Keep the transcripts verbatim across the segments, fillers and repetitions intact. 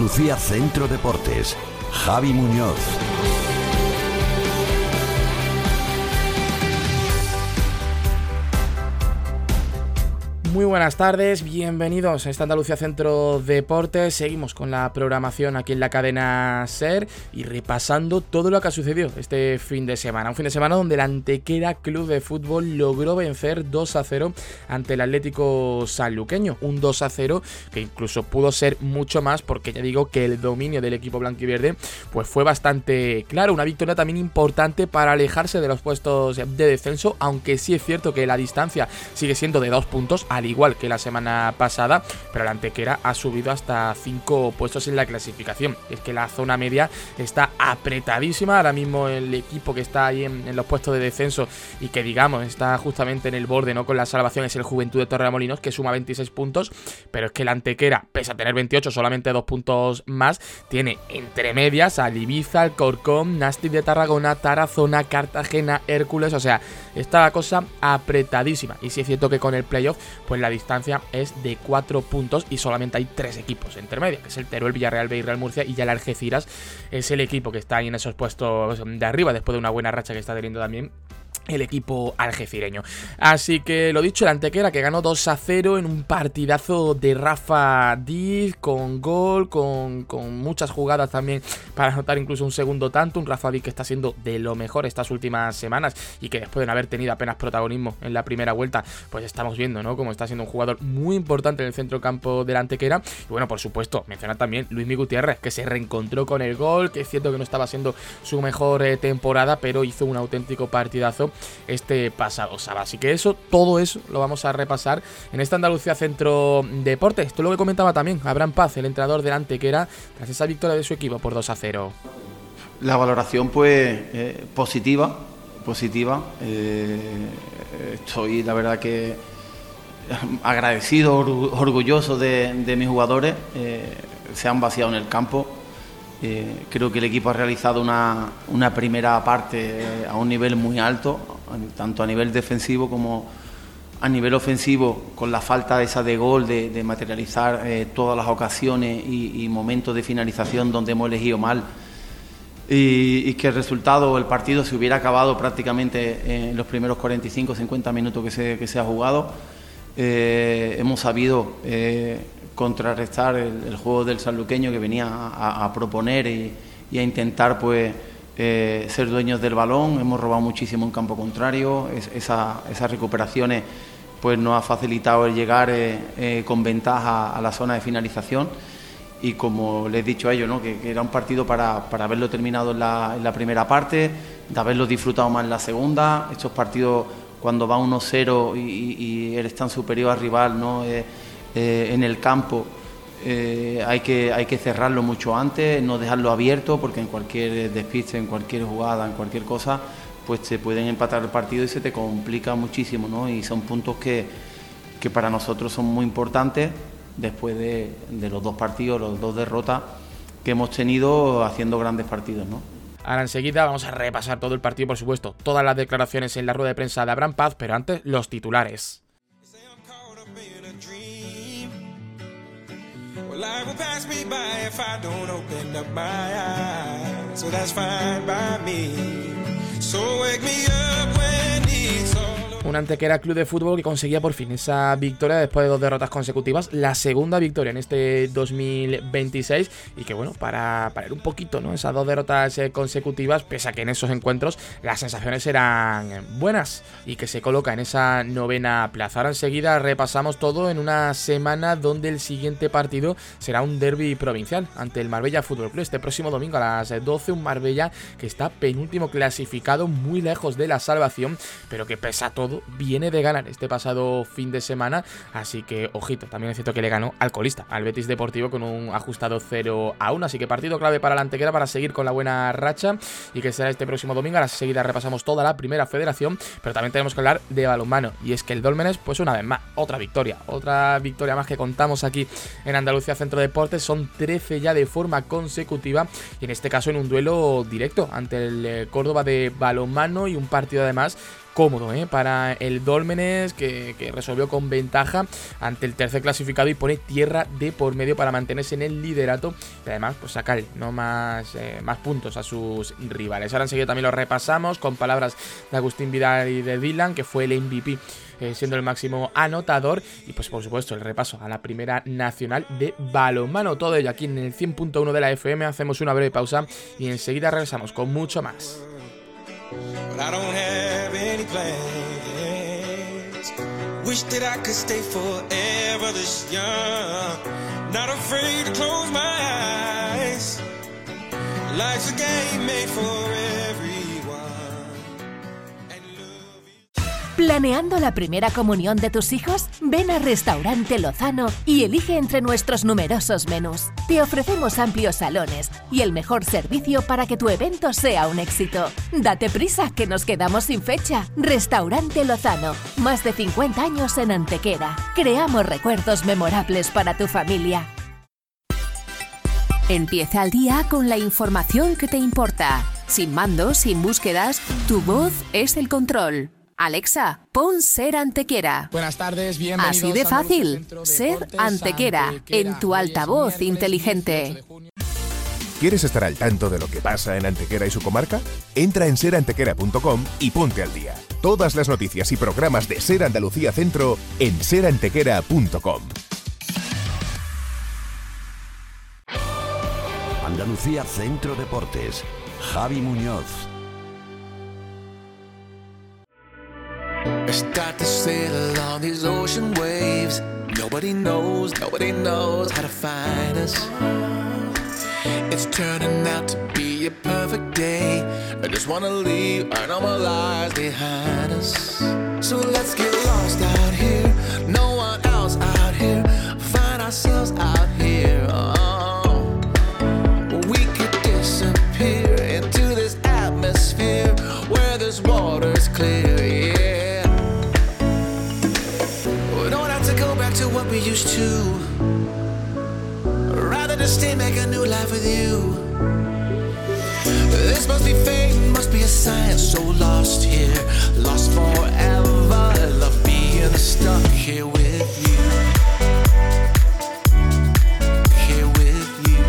Andalucía Centro Deportes, Javi Muñoz. Muy buenas tardes, bienvenidos a esta Andalucía Centro Deportes. Seguimos con la programación aquí en la cadena SER y repasando todo lo que ha sucedido este fin de semana. Un fin de semana donde el Antequera Club de Fútbol logró vencer dos a cero ante el Atlético Sanluqueño. Un dos a cero que incluso pudo ser mucho más, porque ya digo que el dominio del equipo blanquiverde pues fue bastante claro. Una victoria también importante para alejarse de los puestos de descenso, aunque sí es cierto que la distancia sigue siendo de dos puntos, al igual que la semana pasada, pero el Antequera ha subido hasta cinco puestos en la clasificación. Es que la zona media está apretadísima. Ahora mismo el equipo que está ahí en, en los puestos de descenso y que digamos está justamente en el borde, ¿no?, con la salvación, es el Juventud de Torremolinos, que suma veintiséis puntos, pero es que el Antequera, pese a tener veintiocho, solamente dos puntos más, tiene entre medias al Ibiza, al Corcón, Nastic de Tarragona, Tarazona, Cartagena, Hércules. O sea, está la cosa apretadísima. Y sí es cierto que con el playoff pues la distancia es de cuatro puntos y solamente hay tres equipos intermedios, que es el Teruel, Villarreal B y Real Murcia, y ya el Algeciras es el equipo que está ahí en esos puestos de arriba, después de una buena racha que está teniendo también el equipo algecireño. Así que lo dicho, el Antequera que ganó dos a cero en un partidazo de Rafa Díaz, con gol, con, con muchas jugadas también para anotar incluso un segundo tanto. Un Rafa Díaz que está siendo de lo mejor estas últimas semanas y que después de no haber tenido apenas protagonismo en la primera vuelta, pues estamos viendo, ¿no?, cómo está siendo un jugador muy importante en el centro campo del Antequera. Y bueno, por supuesto, mencionar también Luismi Gutiérrez, que se reencontró con el gol, que es cierto que no estaba siendo su mejor eh, temporada, pero hizo un auténtico partidazo este pasado sábado. Así que eso, todo eso lo vamos a repasar en esta Andalucía Centro Deportes. Esto es lo que comentaba también Abraham Paz, el entrenador del Antequera, tras esa victoria de su equipo por dos a cero. La valoración pues eh, positiva, positiva. Eh, estoy la verdad que agradecido, orgulloso de, de mis jugadores. Eh, se han vaciado en el campo. Eh, creo que el equipo ha realizado una, una primera parte eh, a un nivel muy alto, tanto a nivel defensivo como a nivel ofensivo, con la falta esa de gol, de, de materializar eh, todas las ocasiones y, y momentos de finalización donde hemos elegido mal, y, y que el resultado, el partido se hubiera acabado prácticamente en los primeros cuarenta y cinco cincuenta minutos que se, que se ha jugado. Eh, hemos sabido eh, contrarrestar el, el juego del sanluqueño, que venía a, a proponer y, y a intentar pues eh, ser dueños del balón. Hemos robado muchísimo en campo contrario. Es, esa, esas recuperaciones pues nos ha facilitado el llegar eh, eh, con ventaja a la zona de finalización, y como les he dicho a ellos, ¿no?, que, que era un partido para, para haberlo terminado en la, en la primera parte, de haberlo disfrutado más en la segunda. Estos partidos, cuando va uno cero y, y, y eres tan superior al rival, ¿no?, eh, Eh, en el campo, eh, hay que hay que cerrarlo mucho antes, no dejarlo abierto, porque en cualquier despiste, en cualquier jugada, en cualquier cosa, pues te pueden empatar el partido y se te complica muchísimo, ¿no? Y son puntos que, que para nosotros son muy importantes después de, de los dos partidos, los dos derrotas que hemos tenido haciendo grandes partidos, ¿no? Ahora enseguida vamos a repasar todo el partido, por supuesto, todas las declaraciones en la rueda de prensa de Abraham Paz, pero antes los titulares. Life will pass me by if I don't open up my eyes, so that's fine by me. So wake me up when it's all. Un Antequera Club de Fútbol que conseguía por fin esa victoria después de dos derrotas consecutivas, la segunda victoria en este dos mil veintiséis, y que bueno, para, para ir un poquito, ¿no?, esas dos derrotas eh, consecutivas, pese a que en esos encuentros las sensaciones eran buenas, y que se coloca en esa novena plaza. Ahora enseguida repasamos todo en una semana donde el siguiente partido será un derbi provincial ante el Marbella Fútbol Club este próximo domingo a las doce, un Marbella que está penúltimo clasificado, muy lejos de la salvación, pero que pese a todo viene de ganar este pasado fin de semana, así que ojito. También es cierto que le ganó al colista, al Betis Deportivo, con un ajustado cero a uno, así que partido clave para la Antequera para seguir con la buena racha, y que será este próximo domingo. A la seguida repasamos toda la primera federación, pero también tenemos que hablar de balonmano, y es que el Dólmenes, pues una vez más, otra victoria, otra victoria más que contamos aquí en Andalucía Centro Deportes. Son trece ya de forma consecutiva, y en este caso en un duelo directo ante el Córdoba de balonmano, y un partido además cómodo ¿eh? para el Dólmenes, que, que resolvió con ventaja ante el tercer clasificado y pone tierra de por medio para mantenerse en el liderato y además pues sacar no más, eh, más puntos a sus rivales. Ahora enseguida también lo repasamos con palabras de Agustín Vidal y de Dylan, que fue el M V P eh, siendo el máximo anotador, y pues por supuesto el repaso a la primera nacional de balonmano. Todo ello aquí en el cien punto uno de la F M. Hacemos una breve pausa y enseguida regresamos con mucho más. But I don't have any plans. Wish that I could stay forever this young. Not afraid to close my eyes. Life's a game made for everyone. And love is... ¿Planeando la primera comunión de tus hijos? Ven a Restaurante Lozano y elige entre nuestros numerosos menús. Te ofrecemos amplios salones y el mejor servicio para que tu evento sea un éxito. Date prisa, que nos quedamos sin fecha. Restaurante Lozano, más de cincuenta años en Antequera. Creamos recuerdos memorables para tu familia. Empieza el día con la información que te importa. Sin mandos, sin búsquedas, tu voz es el control. Alexa, pon Ser Antequera. Buenas tardes, bienvenidos. Así de fácil, Ser Antequera, en tu altavoz inteligente. ¿Quieres estar al tanto de lo que pasa en Antequera y su comarca? Entra en ser antequera punto com y ponte al día. Todas las noticias y programas de Ser Andalucía Centro en ser antequera punto com. Andalucía Centro Deportes. Javi Muñoz. I start to sail on these ocean waves. Nobody knows, nobody knows how to find us. It's turning out to be a perfect day. I just wanna leave our normal lives behind us. So let's get lost out here. No one else out here. Find ourselves out here. Oh, we could disappear into this atmosphere where this water's clear. Yeah. To what we used to, rather just stay, make a new life with you. This must be fate, must be a sign. So lost here, lost forever. Love being stuck here with you, here with you.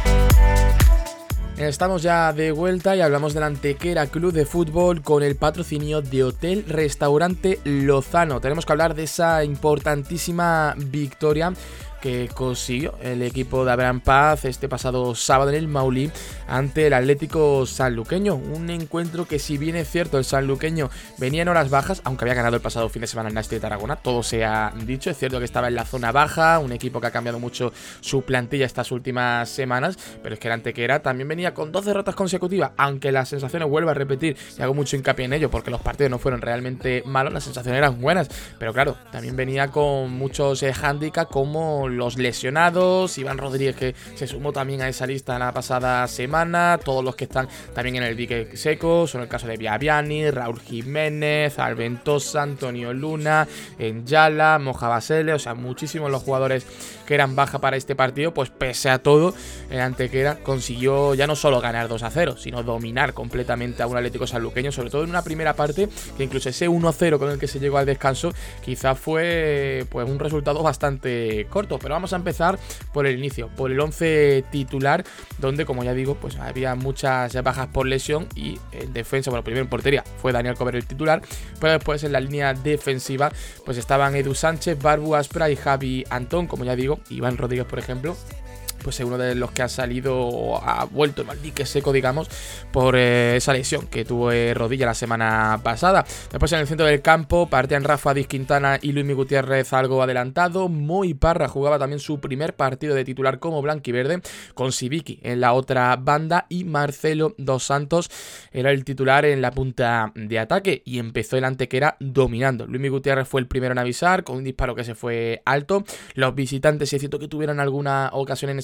Estamos ya de vuelta y hablamos del Antequera Club de Fútbol con el patrocinio de Hotel Restaurante Lozano. Tenemos que hablar de esa importantísima victoria que consiguió el equipo de Abraham Paz este pasado sábado en el Maulí ante el Atlético Sanluqueño. Un encuentro que, si bien es cierto, el sanluqueño venía en horas bajas, aunque había ganado el pasado fin de semana en Nasti de Tarragona, todo se ha dicho. Es cierto que estaba en la zona baja, un equipo que ha cambiado mucho su plantilla estas últimas semanas, pero es que el Antequera también venía con dos derrotas consecutivas, aunque las sensaciones, vuelvo a repetir, y hago mucho hincapié en ello, porque los partidos no fueron realmente malos, las sensaciones eran buenas, pero claro, también venía con muchos eh, handicaps como los lesionados, Iván Rodríguez, que se sumó también a esa lista la pasada semana, todos los que están también en el dique seco, son el caso de Viaviani, Raúl Jiménez, Alventosa, Antonio Luna, Enyala, Moja Basele, o sea, muchísimos los jugadores que eran baja para este partido. Pues pese a todo, el Antequera consiguió ya no solo ganar dos a cero, sino dominar completamente a un Atlético Sanluqueño, sobre todo en una primera parte que incluso ese uno a cero con el que se llegó al descanso quizás fue pues un resultado bastante corto. Pero vamos a empezar por el inicio, por el once titular, donde, como ya digo, pues había muchas bajas por lesión, y en defensa, bueno, primero en portería fue Daniel Cover el titular, pero después en la línea defensiva pues estaban Edu Sánchez, Barbu Aspra y Javi Antón. Como ya digo, Iván Rodríguez, por ejemplo, pues uno de los que ha salido o ha vuelto el dique seco, digamos, por eh, esa lesión que tuvo eh, rodilla la semana pasada. Después en el centro del campo partían Rafa Diz Quintana y Luismi Gutiérrez algo adelantado. Moi Parra jugaba también su primer partido de titular como blanquiverde, con Sibiki en la otra banda, y Marcelo Dos Santos era el titular en la punta de ataque, y empezó el Antequera dominando. Luismi Gutiérrez fue el primero en avisar con un disparo que se fue alto. Los visitantes, sí es cierto que tuvieron alguna ocasión en ese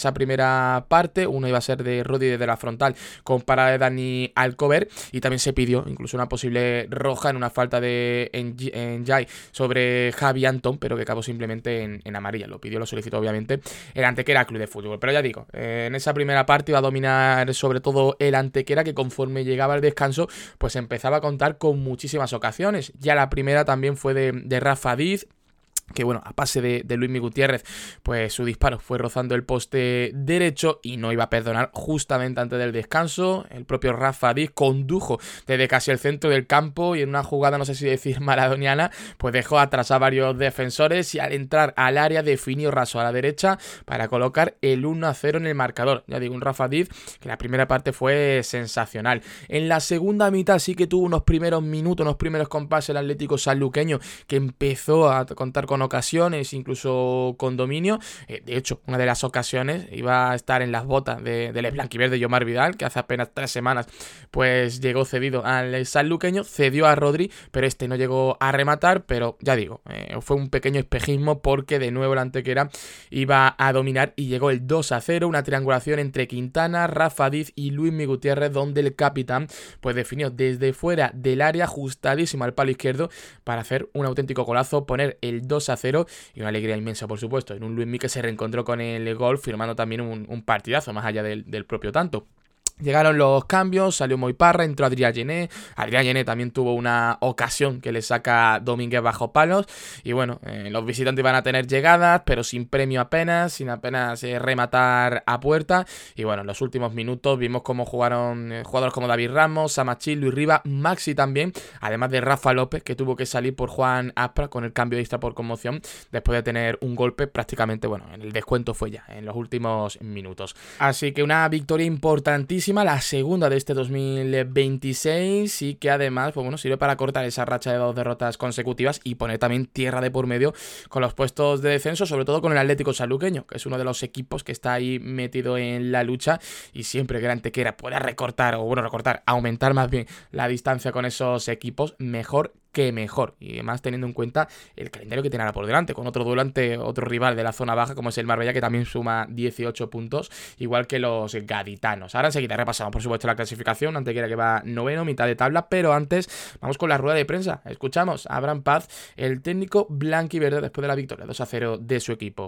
esa primera parte. Uno iba a ser de Rodri desde la frontal con parada de Dani Alcover, y también se pidió incluso una posible roja en una falta de Ndiaye sobre Javi Antón, pero que acabó simplemente en, en amarilla. Lo pidió, lo solicitó obviamente el Antequera Club de Fútbol. Pero ya digo, eh, en esa primera parte iba a dominar sobre todo el Antequera, que conforme llegaba el descanso pues empezaba a contar con muchísimas ocasiones. Ya la primera también fue de, de Rafa Díaz, que bueno, a pase de, de Luismi Gutiérrez, pues su disparo fue rozando el poste derecho y no iba a perdonar justamente antes del descanso. El propio Rafa Díaz condujo desde casi el centro del campo y en una jugada, no sé si decir maradoniana, pues dejó atrás a varios defensores y al entrar al área definió raso a la derecha para colocar el uno a cero en el marcador. Ya digo, un Rafa Díaz que la primera parte fue sensacional. En la segunda mitad sí que tuvo unos primeros minutos, unos primeros compases el Atlético sanluqueño, que empezó a contar con ocasiones, incluso con dominio. Eh, de hecho, una de las ocasiones iba a estar en las botas de, del blanquiverde Yomar Vidal, que hace apenas tres semanas pues llegó cedido al sanluqueño, cedió a Rodri, pero este no llegó a rematar. Pero ya digo, eh, fue un pequeño espejismo porque de nuevo el Antequera iba a dominar y llegó el dos a cero, una triangulación entre Quintana, Rafa Díaz y Luismi Gutiérrez, donde el capitán pues definió desde fuera del área, ajustadísimo al palo izquierdo, para hacer un auténtico golazo, poner el dos a cero, y una alegría inmensa por supuesto en un Luismi que se reencontró con el gol, firmando también un, un partidazo más allá del, del propio tanto. Llegaron los cambios, salió Moiparra, entró Adrià Gené. Adrià Gené también tuvo una ocasión que le saca Domínguez bajo palos. Y bueno, eh, los visitantes iban a tener llegadas, pero sin premio apenas, sin apenas eh, rematar a puerta. Y bueno, en los últimos minutos vimos cómo jugaron eh, jugadores como David Ramos, Samachil, Luis Riva, Maxi también, además de Rafa López, que tuvo que salir por Juan Aspra con el cambio extra por conmoción, después de tener un golpe prácticamente, bueno, en el descuento fue ya, en los últimos minutos. Así que una victoria importantísima, la segunda de este dos mil veintiséis, y que además pues bueno, sirve para cortar esa racha de dos derrotas consecutivas y poner también tierra de por medio con los puestos de descenso, sobre todo con el Atlético sanluqueño, que es uno de los equipos que está ahí metido en la lucha, y siempre que el Antequera pueda recortar, o bueno, recortar, aumentar más bien la distancia con esos equipos, mejor que mejor, y además teniendo en cuenta el calendario que tiene ahora por delante, con otro duelo ante otro rival de la zona baja como es el Marbella, que también suma dieciocho puntos, igual que los gaditanos. Ahora enseguida repasamos por supuesto la clasificación, Antequera que va noveno, mitad de tabla, pero antes vamos con la rueda de prensa. Escuchamos a Abraham Paz, el técnico blanquiverde, después de la victoria dos a cero de su equipo.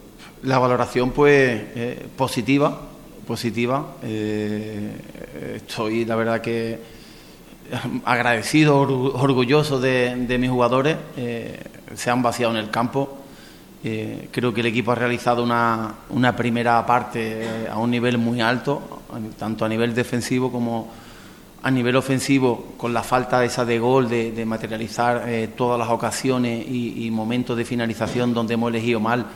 La valoración pues eh, positiva, positiva. Eh, estoy la verdad que agradecido, orgulloso de, de mis jugadores. Eh, se han vaciado en el campo. Eh, creo que el equipo ha realizado una, una primera parte eh, a un nivel muy alto, tanto a nivel defensivo como a nivel ofensivo, con la falta esa de gol, de, de materializar eh, todas las ocasiones y, y momentos de finalización donde hemos elegido mal.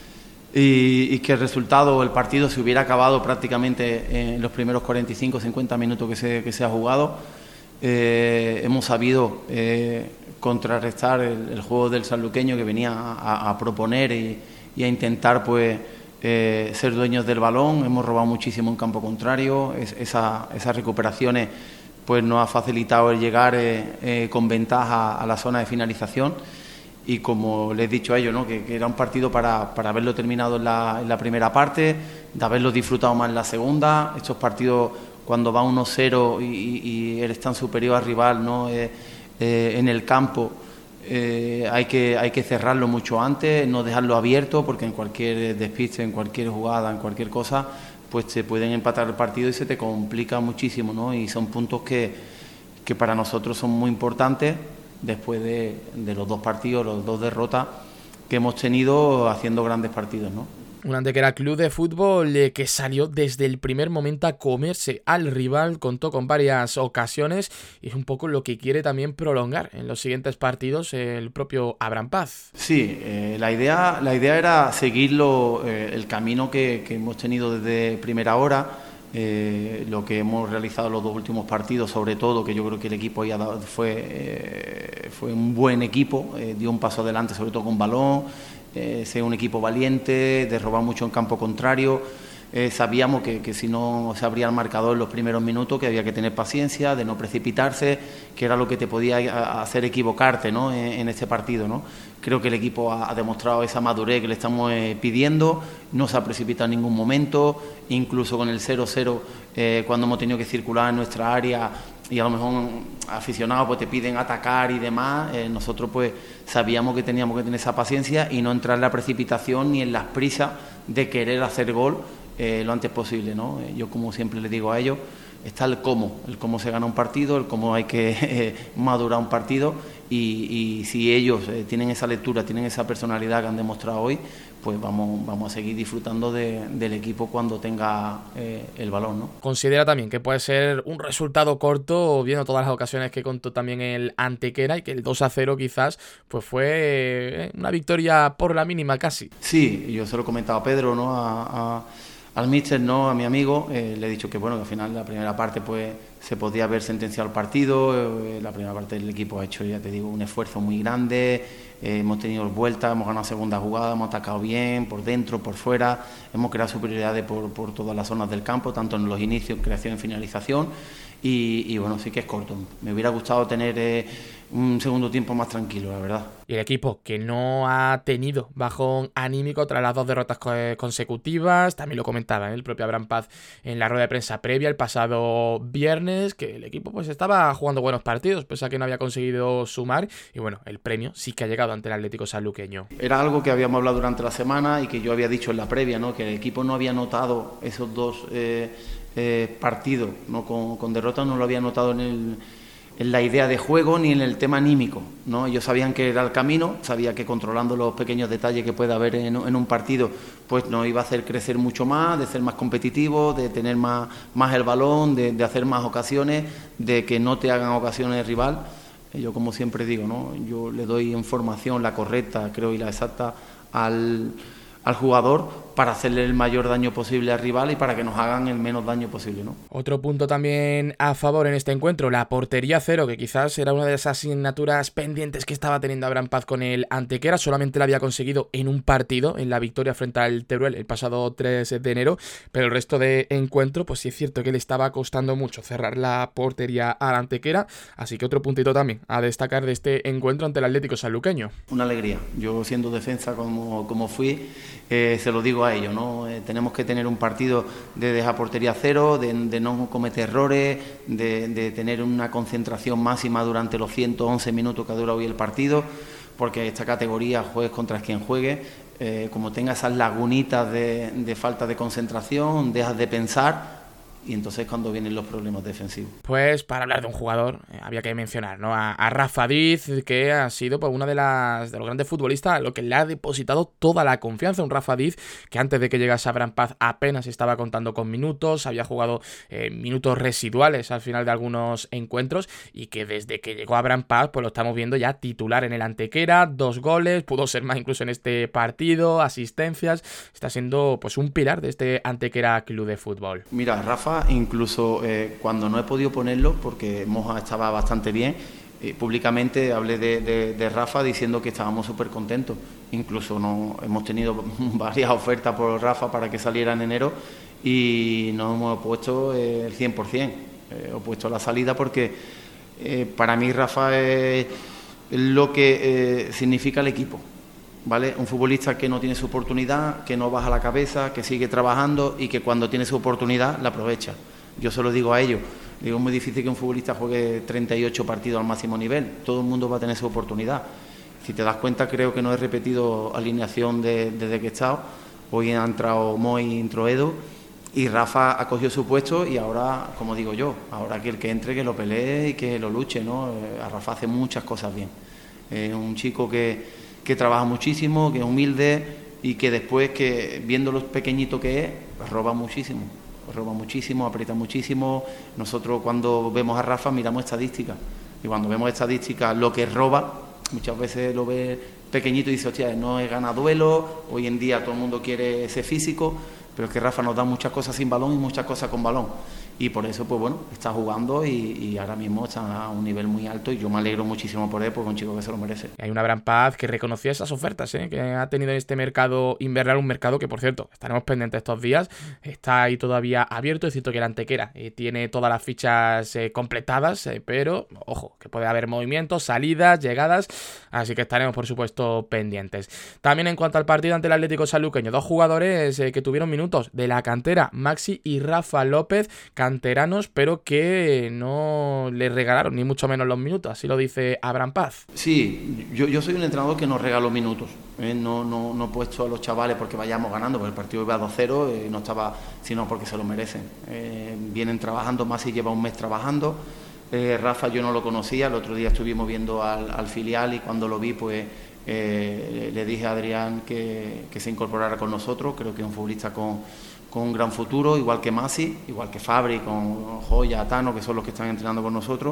Y, y que el resultado, el partido se hubiera acabado prácticamente en los primeros cuarenta y cinco cincuenta minutos que se, que se ha jugado. Eh, hemos sabido eh, contrarrestar el, el juego del sanluqueño, que venía a, a proponer y, y a intentar pues eh, ser dueños del balón. Hemos robado muchísimo en campo contrario. Es, esa, esas recuperaciones pues nos ha facilitado el llegar eh, eh, con ventaja a la zona de finalización, y como les he dicho a ellos, ¿no? que, que era un partido para, para haberlo terminado en la, en la primera parte, de haberlo disfrutado más en la segunda. Estos partidos, cuando va uno cero y, y eres tan superior al rival, ¿no? eh, eh, en el campo, eh, hay que hay que cerrarlo mucho antes, no dejarlo abierto, porque en cualquier despiste, en cualquier jugada, en cualquier cosa, pues te pueden empatar el partido y se te complica muchísimo, ¿no? Y son puntos que, que para nosotros son muy importantes después de, de los dos partidos, los dos derrotas que hemos tenido haciendo grandes partidos, ¿no? Un Antequera Club de Fútbol eh, que salió desde el primer momento a comerse al rival, contó con varias ocasiones, y es un poco lo que quiere también prolongar en los siguientes partidos el propio Abraham Paz. Sí, eh, la idea la idea era seguirlo, eh, el camino que, que hemos tenido desde primera hora, eh, lo que hemos realizado los dos últimos partidos, sobre todo, que yo creo que el equipo ya dado, fue, eh, fue un buen equipo, eh, dio un paso adelante sobre todo con balón. Eh, ser un equipo valiente, de robar mucho en campo contrario, eh, sabíamos que, que si no se abría el marcador en los primeros minutos, que había que tener paciencia, de no precipitarse, que era lo que te podía hacer equivocarte, ¿no?, en, en este partido, ¿no? Creo que el equipo ha, ha demostrado esa madurez que le estamos eh, pidiendo, no se ha precipitado en ningún momento, incluso con el cero cero, eh, cuando hemos tenido que circular en nuestra área y a lo mejor aficionados pues te piden atacar y demás, eh, nosotros pues sabíamos que teníamos que tener esa paciencia y no entrar en la precipitación ni en las prisas de querer hacer gol eh, lo antes posible, ¿no? Eh, yo, como siempre les digo a ellos, está el cómo, el cómo se gana un partido, el cómo hay que eh, madurar un partido y, y si ellos eh, tienen esa lectura, tienen esa personalidad que han demostrado hoy, pues vamos, vamos a seguir disfrutando de, del equipo cuando tenga eh, el balón, ¿no? Considera también que puede ser un resultado corto, viendo todas las ocasiones que contó también el Antequera, y que el dos a cero quizás pues fue eh, una victoria por la mínima casi. Sí, yo se lo he comentado a Pedro, ¿no?, a, a, al míster, ¿no?, a mi amigo, eh, le he dicho que bueno, que al final la primera parte pues se podía haber sentenciado el partido, eh, la primera parte del equipo ha hecho, ya te digo, un esfuerzo muy grande, eh, hemos tenido vueltas, hemos ganado segunda jugada, hemos atacado bien, por dentro, por fuera, hemos creado superioridades por, por todas las zonas del campo, tanto en los inicios, creación y finalización, y, y bueno, sí que es corto. Me hubiera gustado tener eh, un segundo tiempo más tranquilo, la verdad. Y el equipo que no ha tenido bajón anímico tras las dos derrotas consecutivas, también lo comentaba ¿eh? el propio Abraham Paz en la rueda de prensa previa el pasado viernes, que el equipo pues estaba jugando buenos partidos, pese a que no había conseguido sumar, y bueno, el premio sí que ha llegado ante el Atlético Sanluqueño. Era algo que habíamos hablado durante la semana y que yo había dicho en la previa, ¿no?, que el equipo no había notado esos dos eh, eh, partidos, ¿no?, con, con derrotas, no lo había notado en el... en la idea de juego ni en el tema anímico, ¿no? Ellos sabían que era el camino, sabía que controlando los pequeños detalles que puede haber en, en un partido, pues nos iba a hacer crecer mucho más, de ser más competitivo, de tener más, más el balón, de, de hacer más ocasiones, de que no te hagan ocasiones rival. Yo, como siempre digo, ¿no?, yo le doy información, la correcta, creo, y la exacta al, al jugador, para hacerle el mayor daño posible al rival y para que nos hagan el menos daño posible, ¿no? Otro punto también a favor en este encuentro, la portería cero, que quizás era una de esas asignaturas pendientes que estaba teniendo Abraham Paz con el Antequera. Solamente la había conseguido en un partido, en la victoria frente al Teruel el pasado tres de enero, pero el resto de encuentro, pues sí es cierto que le estaba costando mucho cerrar la portería al Antequera, así que otro puntito también a destacar de este encuentro ante el Atlético Sanluqueño. Una alegría. Yo, siendo defensa como, como fui, eh, se lo digo a ellos, ¿no? Eh, tenemos que tener un partido de dejar portería cero, de, de no cometer errores, de, de tener una concentración máxima durante los ciento once minutos que ha durado hoy el partido, porque esta categoría, juegues contra quien juegue, eh, como tenga esas lagunitas de, de falta de concentración, dejas de pensar. Y entonces cuando vienen los problemas defensivos. Pues para hablar de un jugador eh, había que mencionar, ¿no?, a, a Rafa Diz, que ha sido pues una de las de los grandes futbolistas a lo que le ha depositado toda la confianza. Un Rafa Diz que antes de que llegase Abraham Paz apenas estaba contando con minutos, había jugado eh, minutos residuales al final de algunos encuentros, y que desde que llegó Abraham Paz pues lo estamos viendo ya titular en el Antequera, dos goles, pudo ser más incluso en este partido, asistencias, está siendo pues un pilar de este Antequera Club de Fútbol. Mira, Rafa, incluso eh, cuando no he podido ponerlo, porque Moja estaba bastante bien, eh, públicamente hablé de, de, de Rafa diciendo que estábamos súper contentos. Incluso no, hemos tenido varias ofertas por Rafa para que saliera en enero y no hemos puesto eh, el cien por ciento, eh, he puesto la salida porque eh, para mí Rafa es lo que eh, significa el equipo. ¿Vale? Un futbolista que no tiene su oportunidad, que no baja la cabeza, que sigue trabajando y que cuando tiene su oportunidad la aprovecha. Yo se lo digo a ellos, digo, es muy difícil que un futbolista juegue treinta y ocho partidos al máximo nivel, todo el mundo va a tener su oportunidad. Si te das cuenta, creo que no he repetido alineación de, desde que he estado. Hoy ha entrado Moy, entró Edo y Rafa ha cogido su puesto y ahora, como digo yo, ahora que el que entre que lo pelee y que lo luche, ¿no? A Rafa hace muchas cosas bien. Es un chico que que trabaja muchísimo, que es humilde y que después, que viendo lo pequeñito que es, roba muchísimo, roba muchísimo, aprieta muchísimo. Nosotros cuando vemos a Rafa miramos estadísticas y cuando vemos estadísticas lo que roba, muchas veces lo ves pequeñito y dices, hostia, no es gana duelo, hoy en día todo el mundo quiere ese físico, pero es que Rafa nos da muchas cosas sin balón y muchas cosas con balón. y por eso pues bueno, está jugando y, y ahora mismo está a un nivel muy alto y yo me alegro muchísimo por él, porque es un chico que se lo merece. Hay una Abraham Paz que reconocía esas ofertas ¿eh? que ha tenido en este mercado invernal, un mercado que por cierto estaremos pendientes estos días, está ahí todavía abierto. Es cierto que el Antequera eh, tiene todas las fichas eh, completadas, eh, pero ojo, que puede haber movimientos, salidas, llegadas, así que estaremos por supuesto pendientes. También en cuanto al partido ante el Atlético Sanluqueño, dos jugadores eh, que tuvieron minutos de la cantera, Maxi y Rafa López, canteranos, pero que no les regalaron ni mucho menos los minutos, así lo dice Abraham Paz. Sí, yo, yo soy un entrenador que nos regaló minutos, ¿eh? no, no, no he puesto a los chavales porque vayamos ganando, porque el partido iba dos cero, eh, no estaba, sino porque se lo merecen. Eh, vienen trabajando, Maxi lleva un mes trabajando, eh, Rafa yo no lo conocía, el otro día estuvimos viendo al, al filial y cuando lo vi pues eh, le dije a Adrián que, que se incorporara con nosotros, creo que es un futbolista con... con un gran futuro, igual que Maxi, igual que Fabri, con Joya, Tano, que son los que están entrenando con nosotros,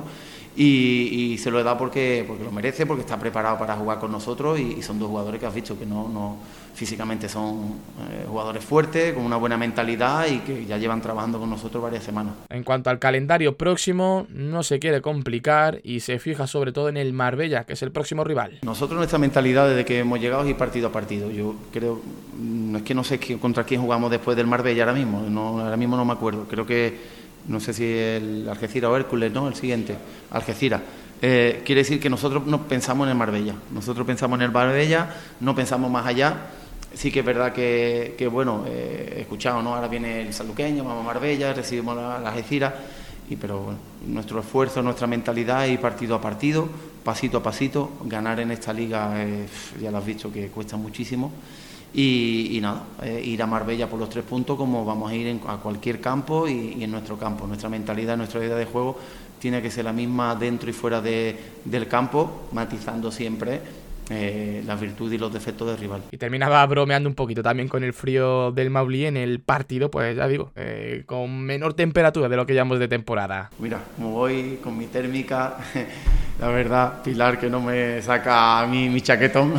y, y se lo he dado porque, porque lo merece, porque está preparado para jugar con nosotros, y, y son dos jugadores que has visto que no, no físicamente son eh, jugadores fuertes, con una buena mentalidad y que ya llevan trabajando con nosotros varias semanas. En cuanto al calendario próximo, no se quiere complicar y se fija sobre todo en el Marbella, que es el próximo rival. Nosotros nuestra mentalidad desde que hemos llegado es ir partido a partido. Yo creo, no es que no sé contra quién jugamos después del Marbella ahora mismo, no, ahora mismo no me acuerdo, creo que, no sé si el Algeciras o Hércules, no, el siguiente, Algeciras. Eh, quiere decir que nosotros no pensamos en el Marbella, nosotros pensamos en el Marbella, no pensamos más allá. Sí que es verdad que, que bueno, eh, he escuchado, ¿no? Ahora viene el Sanluqueño, vamos a Marbella, recibimos la, la Algeciras, y pero bueno, nuestro esfuerzo, nuestra mentalidad es ir partido a partido, pasito a pasito. Ganar en esta liga, eh, ya lo has visto que cuesta muchísimo. Y, y nada, eh, ir a Marbella por los tres puntos como vamos a ir en, a cualquier campo y, y en nuestro campo. Nuestra mentalidad, nuestra idea de juego tiene que ser la misma dentro y fuera de, del campo, matizando siempre eh, las virtudes y los defectos del rival. Y terminaba bromeando un poquito también con el frío del Maulí en el partido, pues ya digo, eh, con menor temperatura de lo que llevamos de temporada. Mira, como voy con mi térmica, la verdad, Pilar, que no me saca a mí mi chaquetón.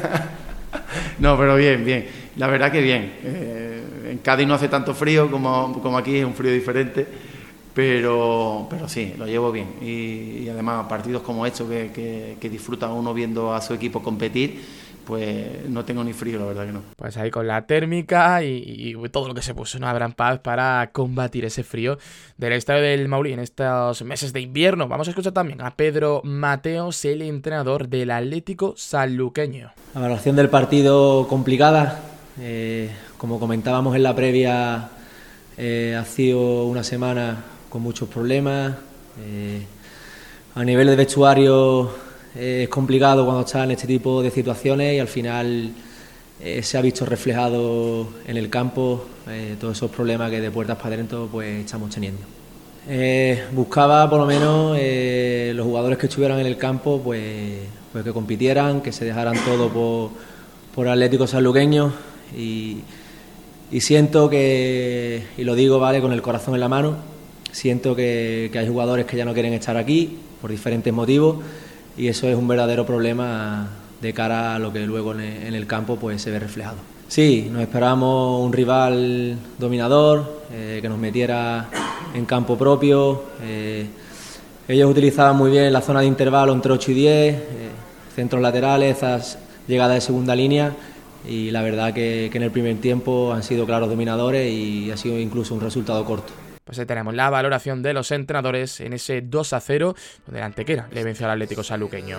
No, pero bien, bien. La verdad que bien. Eh, en Cádiz no hace tanto frío como, como aquí, es un frío diferente, pero, pero sí, lo llevo bien. Y, y además partidos como estos que, que, que disfruta uno viendo a su equipo competir, pues no tengo ni frío, la verdad que no. Pues ahí con la térmica y, y todo lo que se puso en Abraham Paz para combatir ese frío del estadio del Maulí en estos meses de invierno. Vamos a escuchar también a Pedro Mateos, el entrenador del Atlético Sanluqueño. La valoración del partido complicada, eh, como comentábamos en la previa, eh, ha sido una semana con muchos problemas. Eh, a nivel de vestuario es complicado cuando estás en este tipo de situaciones y al final eh, se ha visto reflejado en el campo eh, todos esos problemas que de puertas para adentro pues estamos teniendo. Eh, buscaba por lo menos eh, los jugadores que estuvieran en el campo pues, pues que compitieran, que se dejaran todo por, por Atlético Sanluqueño y, y siento que, y lo digo vale con el corazón en la mano, siento que, que hay jugadores que ya no quieren estar aquí por diferentes motivos. Y eso es un verdadero problema de cara a lo que luego en el, en el campo pues se ve reflejado. Sí, nos esperábamos un rival dominador, eh, que nos metiera en campo propio. Eh, ellos utilizaban muy bien la zona de intervalo entre ocho y diez, eh, centros laterales, esas llegadas de segunda línea. Y la verdad que, que en el primer tiempo han sido claros dominadores y ha sido incluso un resultado corto. Pues ahí tenemos la valoración de los entrenadores en ese dos a cero, donde el Antequera le venció al Atlético Sanluqueño.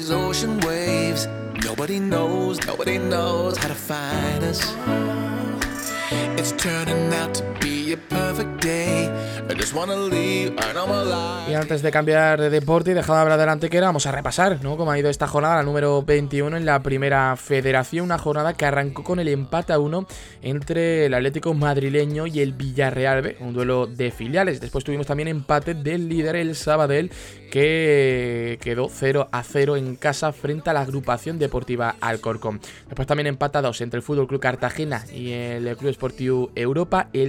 Y antes de cambiar de deporte y dejar de hablar del Antequera, vamos a repasar, ¿no?, cómo ha ido esta jornada, la número veintiuno en la Primera Federación, una jornada que arrancó con el empate a uno entre el Atlético madrileño y el Villarreal B, un duelo de filiales. Después tuvimos también empate del líder, el Sabadell, que quedó cero a cero en casa frente a la agrupación deportiva Alcorcón. Después también empate a dos entre el Fútbol Club Cartagena y el Club Esportiu Europa. El Marbella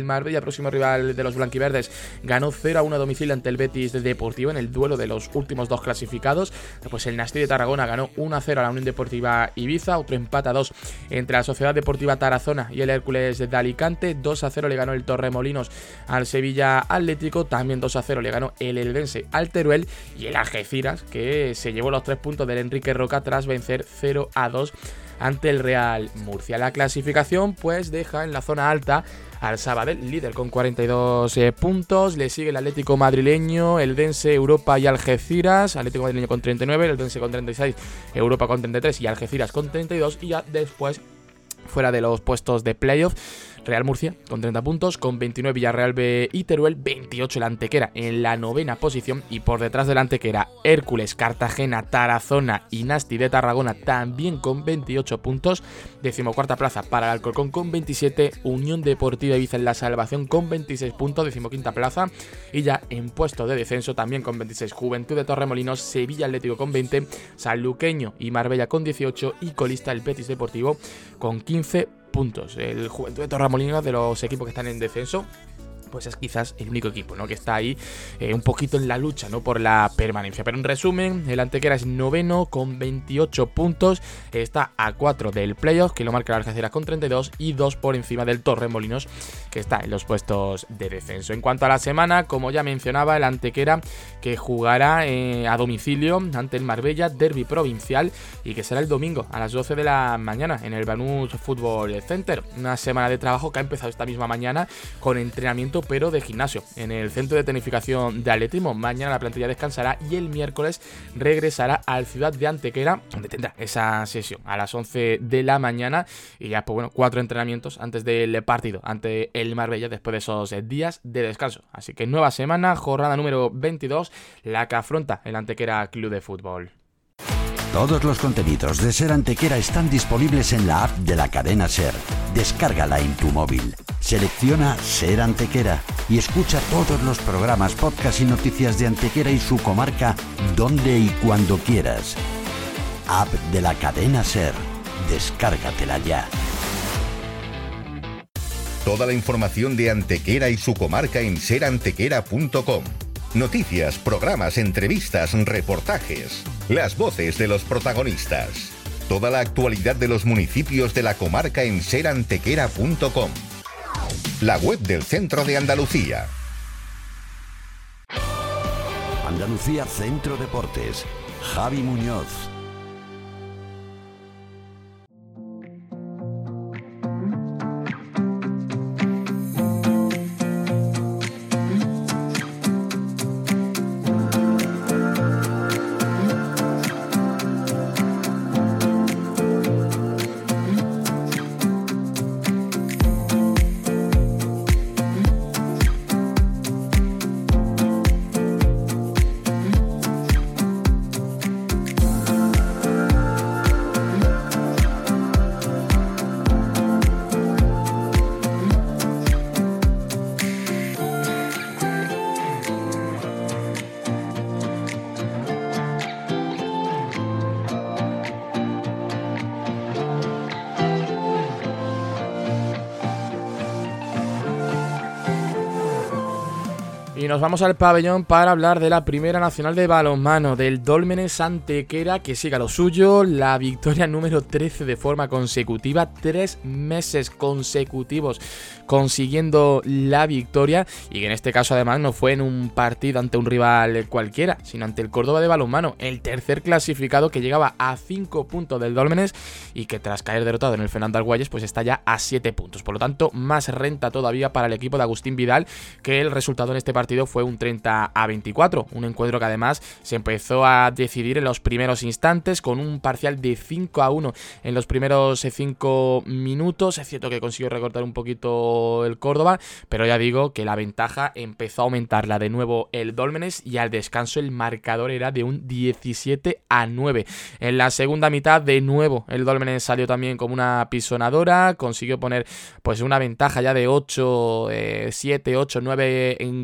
próximo rival de los blanquiverdes, ganó cero a uno a domicilio ante el Betis Deportivo en el duelo de los últimos dos clasificados. Pues el Nasti de Tarragona ganó uno a cero a la Unión Deportiva Ibiza, otro empate a dos entre la Sociedad Deportiva Tarazona y el Hércules de Alicante. dos a cero le ganó el Torremolinos al Sevilla Atlético, también dos a cero le ganó el Eldense al Teruel, y el Algeciras, que se llevó los tres puntos del Enrique Roca tras vencer cero a dos ante el Real Murcia. La clasificación pues deja en la zona alta al Sabadell, líder con cuarenta y dos eh, puntos, le sigue el Atlético madrileño, el Dense, Europa y Algeciras, Atlético madrileño con treinta y nueve, el Dense con treinta y seis, Europa con treinta y tres y Algeciras con treinta y dos, y ya después, fuera de los puestos de playoff, Real Murcia con treinta puntos, con veintinueve Villarreal B y Teruel, veintiocho el Antequera en la novena posición, y por detrás del Antequera Hércules, Cartagena, Tarazona y Nasti de Tarragona también con veintiocho puntos. Decimocuarta plaza para el Alcorcón con veintisiete, Unión Deportiva Ibiza en la salvación con veintiséis puntos, decimoquinta plaza, y ya en puesto de descenso también con veintiséis Juventud de Torremolinos, Sevilla Atlético con veinte, Sanluqueño y Marbella con dieciocho, y colista el Betis Deportivo con quince puntos. El Juventud de Torremolinos, de los equipos que están en descenso, pues es quizás el único equipo, ¿no?, que está ahí eh, un poquito en la lucha, ¿no?, por la permanencia. Pero en resumen, el Antequera es noveno con veintiocho puntos, está a cuatro del playoff, que lo marca el Algeciras con treinta y dos, y dos por encima del Torremolinos, que está en los puestos de descenso. En cuanto a la semana, como ya mencionaba, el Antequera que jugará eh, a domicilio ante el Marbella, derbi provincial, y que será el domingo a las doce de la mañana en el Banús Fútbol Center. Una semana de trabajo que ha empezado esta misma mañana con entrenamiento pero de gimnasio en el centro de tecnificación de atletismo. Mañana la plantilla descansará y el miércoles regresará al Ciudad de Antequera, donde tendrá esa sesión a las once de la mañana, y ya pues bueno, cuatro entrenamientos antes del partido ante el Marbella después de esos días de descanso. Así que nueva semana, jornada número veintidós, la que afronta el Antequera Club de Fútbol. Todos los contenidos de Ser Antequera están disponibles en la app de la cadena Ser. Descárgala en tu móvil. Selecciona Ser Antequera y escucha todos los programas, podcasts y noticias de Antequera y su comarca donde y cuando quieras. App de la cadena Ser. Descárgatela ya. Toda la información de Antequera y su comarca en ser antequera punto com. Noticias, programas, entrevistas, reportajes. Las voces de los protagonistas. Toda la actualidad de los municipios de la comarca en ser antequera punto com. La web del Centro de Andalucía. Andalucía Centro Deportes. Javi Muñoz. Y nos vamos al pabellón para hablar de la Primera Nacional de Balonmano, del Dólmenes Antequera, que siga lo suyo, la victoria número trece de forma consecutiva, tres meses consecutivos consiguiendo la victoria, y que en este caso además no fue en un partido ante un rival cualquiera, sino ante el Córdoba de Balonmano, el tercer clasificado, que llegaba a cinco puntos del Dólmenes y que tras caer derrotado en el Fernando Argüelles pues está ya a siete puntos, por lo tanto más renta todavía para el equipo de Agustín Vidal, que el resultado en este partido fue un treinta a veinticuatro, un encuentro que además se empezó a decidir en los primeros instantes con un parcial de cinco a uno en los primeros cinco minutos. Es cierto que consiguió recortar un poquito el Córdoba, pero ya digo que la ventaja empezó a aumentarla de nuevo el Dólmenes, y al descanso el marcador era de un diecisiete a nueve. En la segunda mitad de nuevo el Dólmenes salió también como una pisonadora, consiguió poner pues una ventaja ya de ocho, siete, ocho, nueve en goles,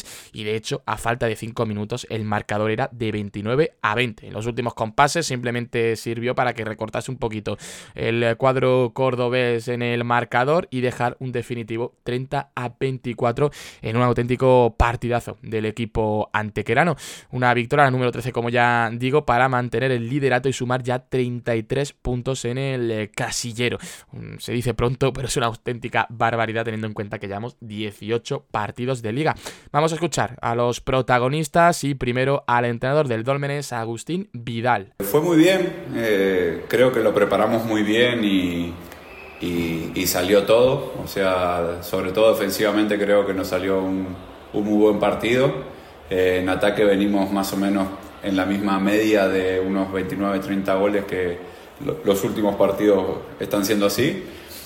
y de hecho a falta de cinco minutos el marcador era de veintinueve a veinte. En los últimos compases simplemente sirvió para que recortase un poquito el cuadro cordobés en el marcador y dejar un definitivo treinta a veinticuatro en un auténtico partidazo del equipo antequerano. Una victoria, la número trece, como ya digo, para mantener el liderato y sumar ya treinta y tres puntos en el casillero. Se dice pronto, pero es una auténtica barbaridad teniendo en cuenta que llevamos dieciocho partidos de liga. Vamos a escuchar a los protagonistas y primero al entrenador del Dólmenes, Agustín Vidal. Fue muy bien, eh, creo que lo preparamos muy bien y, y, y salió todo. O sea, sobre todo ofensivamente creo que nos salió un, un muy buen partido. Eh, en ataque venimos más o menos en la misma media de unos veintinueve a treinta goles que lo, los últimos partidos están siendo así.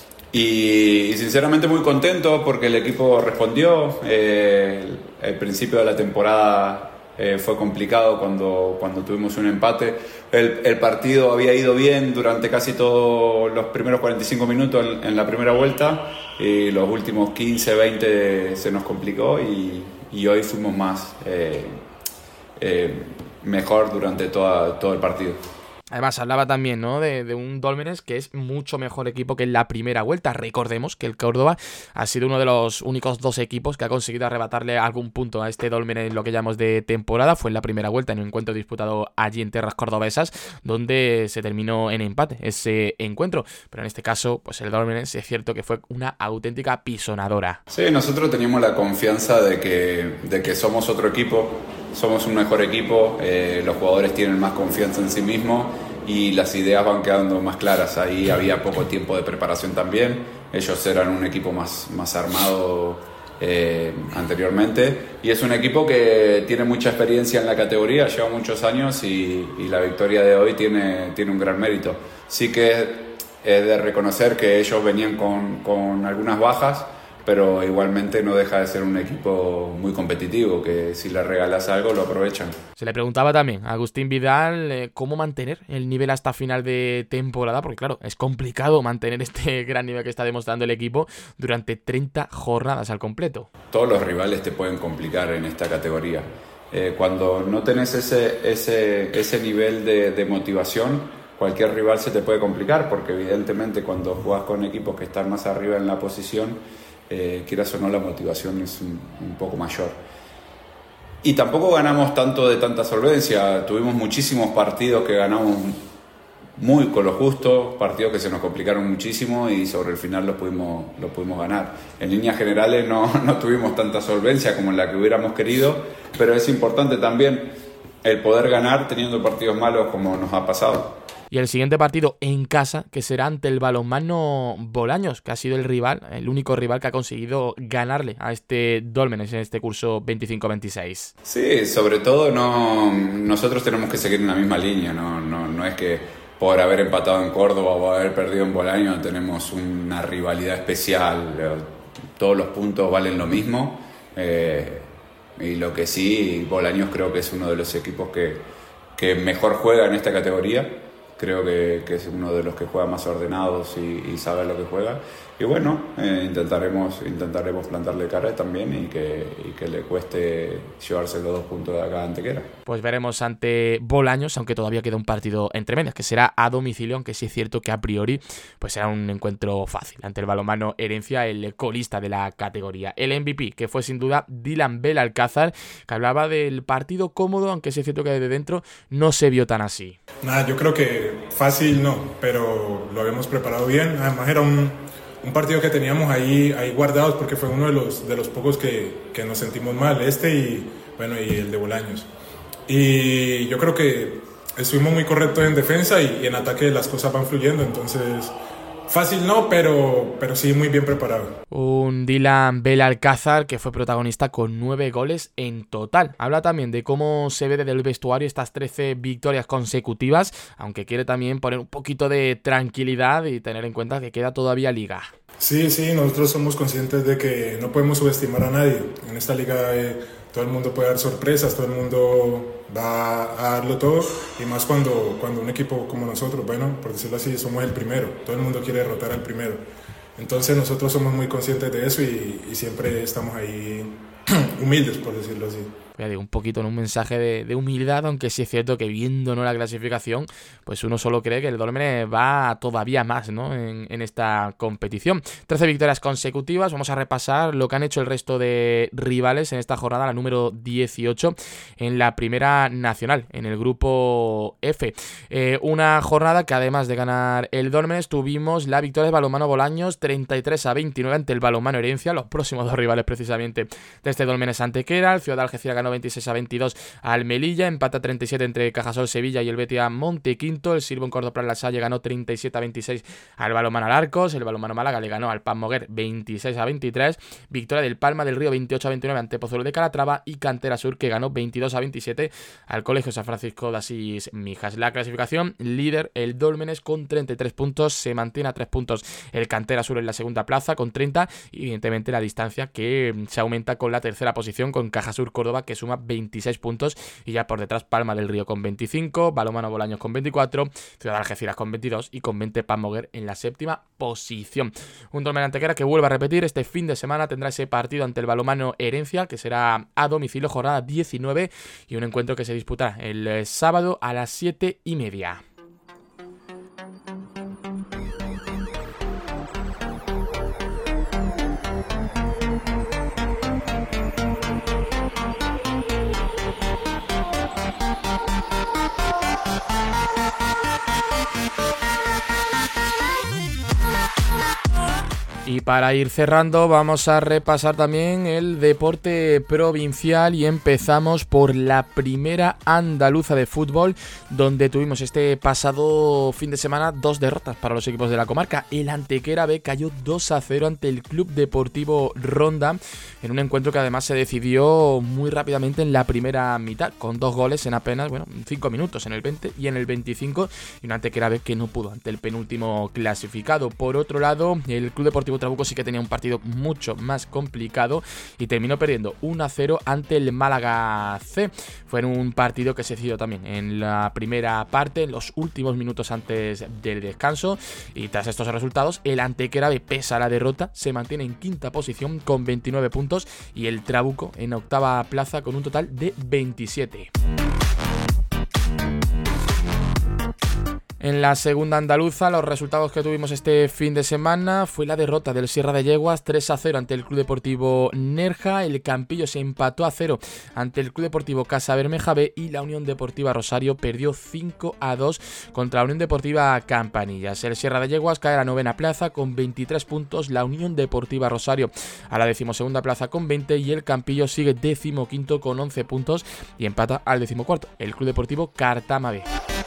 Y, y sinceramente muy contento porque el equipo respondió. Eh, el, el principio de la temporada eh, fue complicado cuando, cuando tuvimos un empate. El, el partido había ido bien durante casi todos los primeros cuarenta y cinco minutos en, en la primera vuelta, y los últimos quince, veinte se nos complicó y, y hoy fuimos más eh, eh, mejor durante toda, todo el partido. Además, hablaba también, ¿no?, de, de un Dólmenes que es mucho mejor equipo que en la primera vuelta. Recordemos que el Córdoba ha sido uno de los únicos dos equipos que ha conseguido arrebatarle algún punto a este Dólmenes en lo que llamamos de temporada. Fue en la primera vuelta, en un encuentro disputado allí en tierras cordobesas, donde se terminó en empate ese encuentro. Pero en este caso, pues el Dólmenes es cierto que fue una auténtica pisonadora. Sí, nosotros teníamos la confianza de que, de que somos otro equipo. Somos un mejor equipo, eh, los jugadores tienen más confianza en sí mismos y las ideas van quedando más claras. Ahí había poco tiempo de preparación también, ellos eran un equipo más, más armado eh, anteriormente, y es un equipo que tiene mucha experiencia en la categoría, lleva muchos años y, y la victoria de hoy tiene, tiene un gran mérito. Sí que es, es de reconocer que ellos venían con, con algunas bajas, pero igualmente no deja de ser un equipo muy competitivo, que si le regalas algo lo aprovechan. Se le preguntaba también a Agustín Vidal eh, cómo mantener el nivel hasta final de temporada, porque claro, es complicado mantener este gran nivel que está demostrando el equipo durante treinta jornadas al completo. Todos los rivales te pueden complicar en esta categoría. Eh, cuando no tenés ese, ese, ese nivel de, de motivación, cualquier rival se te puede complicar, porque evidentemente cuando jugás con equipos que están más arriba en la posición, Eh, quieras o no, la motivación es un, un poco mayor. Y tampoco ganamos tanto de tanta solvencia. Tuvimos muchísimos partidos que ganamos muy con lo justo, partidos que se nos complicaron muchísimo y sobre el final los pudimos, los pudimos ganar. En líneas generales no, no tuvimos tanta solvencia como en la que hubiéramos querido, pero es importante también el poder ganar teniendo partidos malos como nos ha pasado. Y el siguiente partido en casa, que será ante el Balonmano Bolaños, que ha sido el rival, el único rival que ha conseguido ganarle a este Dólmenes en este curso veinticinco veintiséis. Sí, sobre todo no, nosotros tenemos que seguir en la misma línea, no, no, no es que por haber empatado en Córdoba o haber perdido en Bolaños tenemos una rivalidad especial, todos los puntos valen lo mismo, eh, y lo que sí, Bolaños creo que es uno de los equipos que, que mejor juega en esta categoría. Creo que, que es uno de los que juega más ordenados y, y sabe lo que juega. Y bueno, eh, intentaremos, intentaremos plantarle cara también y que, y que le cueste llevarse los dos puntos de acá a Antequera. Pues veremos ante Bolaños, aunque todavía queda un partido entre medias, que será a domicilio, aunque sí es cierto que a priori pues será un encuentro fácil ante el Balonmano Herencia, el colista de la categoría. El M V P, que fue sin duda Dylan Belalcázar, que hablaba del partido cómodo, aunque sí es cierto que desde dentro no se vio tan así. Nada, yo creo que fácil no, pero lo habíamos preparado bien. Además era un, un partido que teníamos ahí, ahí guardados porque fue uno de los, de los pocos que, que nos sentimos mal, este y, bueno, y el de Bolaños. Y yo creo que estuvimos muy correctos en defensa y, y en ataque las cosas van fluyendo, entonces fácil no, pero, pero sí muy bien preparado. Un Dylan Belalcázar que fue protagonista con nueve goles en total. Habla también de cómo se ve desde el vestuario estas trece victorias consecutivas, aunque quiere también poner un poquito de tranquilidad y tener en cuenta que queda todavía liga. Sí, sí, nosotros somos conscientes de que no podemos subestimar a nadie. En esta liga eh, todo el mundo puede dar sorpresas, todo el mundo va a darlo todo, y más cuando, cuando un equipo como nosotros, bueno, por decirlo así, somos el primero, todo el mundo quiere derrotar al primero. Entonces nosotros somos muy conscientes de eso y, y siempre estamos ahí humildes, por decirlo así. Ya digo, un poquito en un mensaje de, de humildad, aunque sí es cierto que viendo, ¿no?, la clasificación, pues uno solo cree que el Dólmenes va todavía más, ¿no?, en, en esta competición. trece victorias consecutivas. Vamos a repasar lo que han hecho el resto de rivales en esta jornada, la número dieciocho, en la primera nacional, en el grupo F. Eh, una jornada que, además de ganar el Dólmenes, tuvimos la victoria de Balonmano Bolaños treinta y tres a veintinueve ante el Balonmano Herencia, los próximos dos rivales precisamente de este Dólmenes Antequera. El Ciudad de Algeciras ganó veintiséis a veintidós al Melilla, empata treinta y siete entre Cajasol Sevilla y el Betia Montequinto. El Sirvón Cordoplan La Salle ganó treinta y siete a veintiséis al Balonmano Alarcos. El Balonmano Málaga le ganó al Pan Moguer veintiséis a veintitrés. Victoria del Palma del Río veintiocho a veintinueve ante Pozuelo de Calatrava, y Cantera Sur, que ganó veintidós a veintisiete al Colegio San Francisco de Asís Mijas. La clasificación: líder el Dólmenes con treinta y tres puntos, se mantiene a tres puntos el Cantera Sur en la segunda plaza con treinta, y evidentemente la distancia que se aumenta con la tercera posición, con Cajasur Córdoba, que suma veintiséis puntos, y ya por detrás Palma del Río con veinticinco, Balonmano Bolaños con veinticuatro, Ciudad de Algeciras con veintidós y con veinte Pan Moguer en la séptima posición. Un Dólmenes Antequera que, vuelve a repetir, este fin de semana tendrá ese partido ante el Balonmano Herencia, que será a domicilio, jornada diecinueve, y un encuentro que se disputará el eh, sábado a las siete y media. Y para ir cerrando, vamos a repasar también el deporte provincial, y empezamos por la primera andaluza de fútbol, donde tuvimos este pasado fin de semana dos derrotas para los equipos de la comarca. El Antequera B cayó dos a cero ante el Club Deportivo Ronda, en un encuentro que además se decidió muy rápidamente en la primera mitad, con dos goles en apenas, bueno, cinco minutos, en el veinte y en el veinticinco, y un Antequera B que no pudo ante el penúltimo clasificado. Por otro lado, el Club Deportivo Trabuco sí que tenía un partido mucho más complicado y terminó perdiendo uno a cero ante el Málaga C. Fue en un partido que se decidió también en la primera parte, en los últimos minutos antes del descanso, y tras estos resultados el Antequera B, pese a la derrota, se mantiene en quinta posición con veintinueve puntos, y el Trabuco en octava plaza con un total de veintisiete. En la segunda andaluza, los resultados que tuvimos este fin de semana fue la derrota del Sierra de Yeguas tres a cero ante el Club Deportivo Nerja. El Campillo se empató a cero ante el Club Deportivo Casa Bermeja B, y la Unión Deportiva Rosario perdió cinco a dos contra la Unión Deportiva Campanillas. El Sierra de Yeguas cae a la novena plaza con veintitrés puntos, la Unión Deportiva Rosario a la decimosegunda plaza con veinte, y el Campillo sigue decimoquinto con once puntos y empata al decimocuarto el Club Deportivo Cartama B.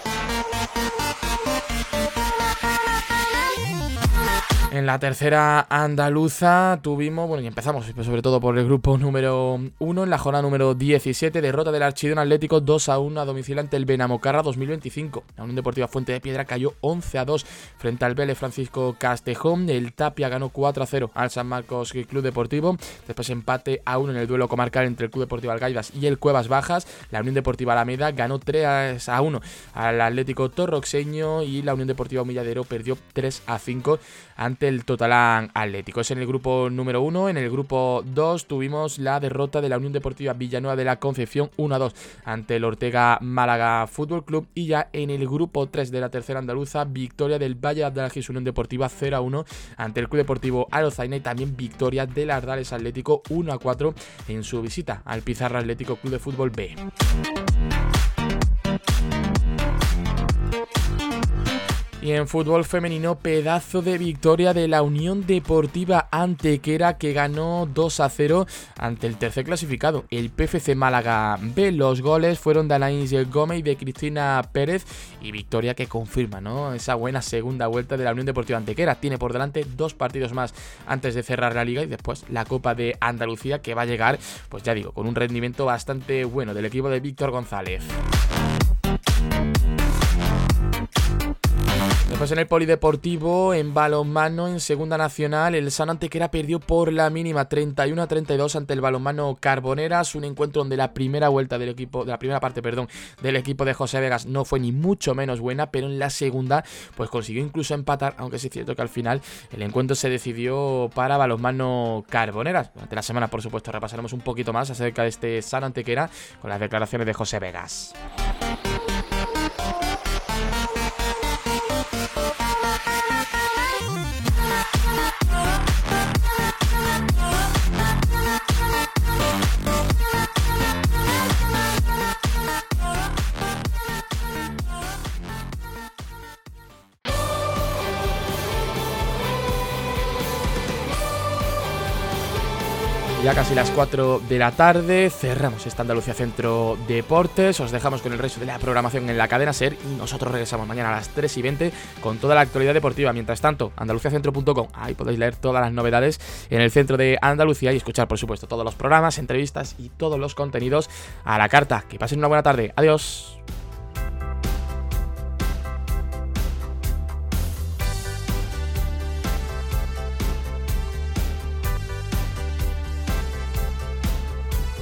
En la tercera andaluza tuvimos, bueno, y empezamos sobre todo por el grupo número uno, en la jornada número diecisiete, derrota del Archidón Atlético dos a uno a domicilio ante el Benamocarra dos mil veinticinco. La Unión Deportiva Fuente de Piedra cayó once a dos frente al Vélez Francisco Castejón. El Tapia ganó cuatro a cero al San Marcos Club Deportivo. Después empate a uno en el duelo comarcal entre el Club Deportivo Algaidas y el Cuevas Bajas. La Unión Deportiva Alameda ganó tres a uno al Atlético Torroxeño, y la Unión Deportiva Humilladero perdió tres a cinco ante el Totalán Atlético. Es en el grupo número uno. En el grupo dos tuvimos la derrota de la Unión Deportiva Villanueva de la Concepción uno a dos ante el Ortega Málaga Fútbol Club, y ya en el grupo tres de la tercera andaluza, victoria del Valle Abdalajís Unión Deportiva cero a uno ante el Club Deportivo Arozaina, y también victoria del Ardales Atlético uno a cuatro en su visita al Pizarra Atlético Club de Fútbol B. Y en fútbol femenino, pedazo de victoria de la Unión Deportiva Antequera, que ganó dos a cero ante el tercer clasificado, el P F C Málaga B. Los goles fueron de Anaís Gómez y de Cristina Pérez, y victoria que confirma, ¿no?, esa buena segunda vuelta de la Unión Deportiva Antequera. Tiene por delante dos partidos más antes de cerrar la liga, y después la Copa de Andalucía, que va a llegar, pues ya digo, con un rendimiento bastante bueno del equipo de Víctor González. Después en el polideportivo, en balonmano, en segunda nacional, el Sano Antequera perdió por la mínima treinta y uno a treinta y dos ante el balonmano Carboneras, un encuentro donde la primera vuelta del equipo, de la primera parte, perdón, del equipo de José Vegas no fue ni mucho menos buena, pero en la segunda pues consiguió incluso empatar, aunque sí es cierto que al final el encuentro se decidió para balonmano Carboneras. Durante la semana, por supuesto, repasaremos un poquito más acerca de este Sano Antequera con las declaraciones de José Vegas. Ya casi las cuatro de la tarde, cerramos esta Andalucía Centro Deportes, os dejamos con el resto de la programación en la cadena SER y nosotros regresamos mañana a las tres y veinte con toda la actualidad deportiva. Mientras tanto, andalucía centro punto com, ahí podéis leer todas las novedades en el centro de Andalucía y escuchar, por supuesto, todos los programas, entrevistas y todos los contenidos a la carta. Que pasen una buena tarde, adiós.